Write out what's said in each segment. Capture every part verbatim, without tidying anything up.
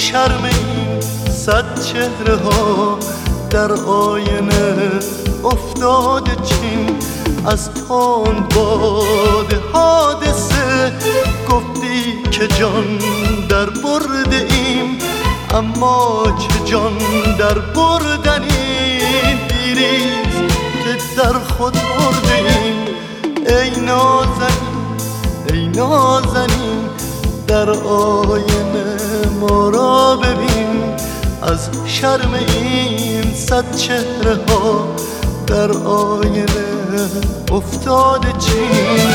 شرم این صد چهره ها در آینه افتاده چین. از تند باد حادثه گفتی که جان در برده ایم، اما چه جان در بردنیم. دیریز که در خود مرده ایم. ای نازنین ای نازنین در آینه ما را ببین. از شرم این صد چهره ها در آینه افتاده چین.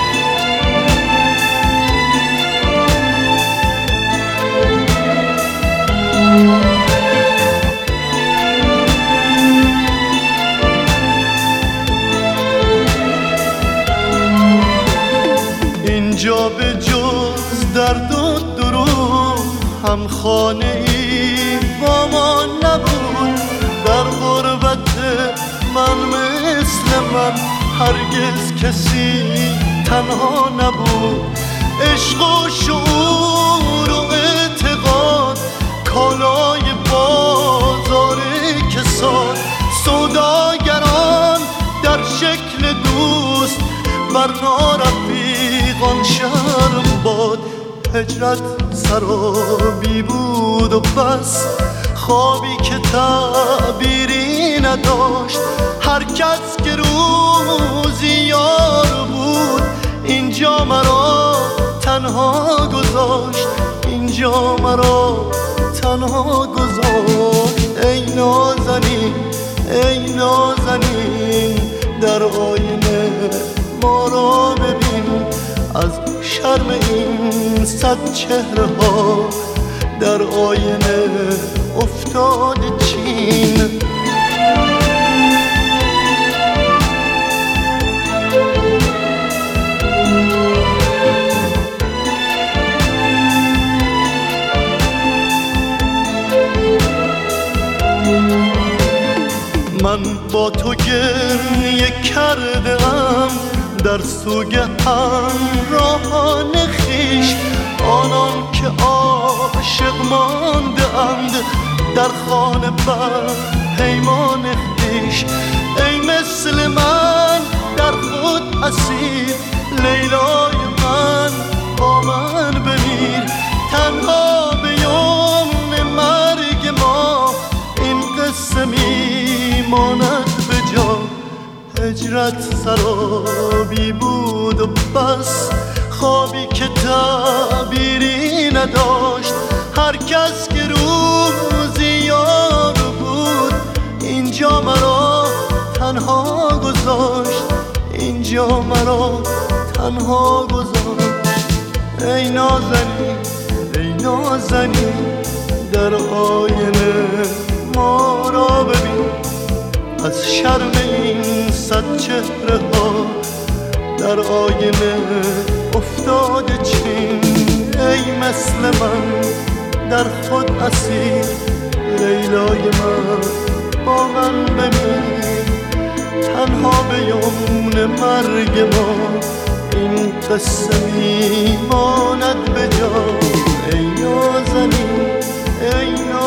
اینجا به جز درد و دروغ هم خانه ای با ما نبود. در غربت من مثل من هرگز کسی تنها نبود. عشق و شعور و اعتقاد کالای بازار کساد. سوداگران در شکل دوست بر نارفیقان شرم باد. هجرت سرابی بود و بس، خوابی که تعبیری نداشت. هر کس که روزی یار بود اینجا مرا تنها گذاشت. اینجا مرا تنها گذاشت. ای نازنین ای نازنین در آینه ما را ببین. از شرم این صد چهره ها در آینه افتاده چین. من با تو گریه کرده ام در سوگ همراهان خویش. آنان که عاشق مانده اند در خانه بر پیمان خویش. ای مثل من در خود اسیر، لیلای من با من بمیر. تنها به یمن مرگ ما این قصه میماند به جا. هجرت سرابی بود و بس، خوابی که تعبیری نداشت. هر کس که روزی یار بود اینجا مرا تنها گذاشت. اینجا مرا تنها گذاشت. ای نازنین ای نازنین در آینه ما را ببین. از شرم این صد چهره ها در آینه افتاده چین. ای مثل من در خود اسیر، لیلای من با من بمیر. تنها به یمن مرگ ما این قصه میماند به جا. ای نازنین ای نازنین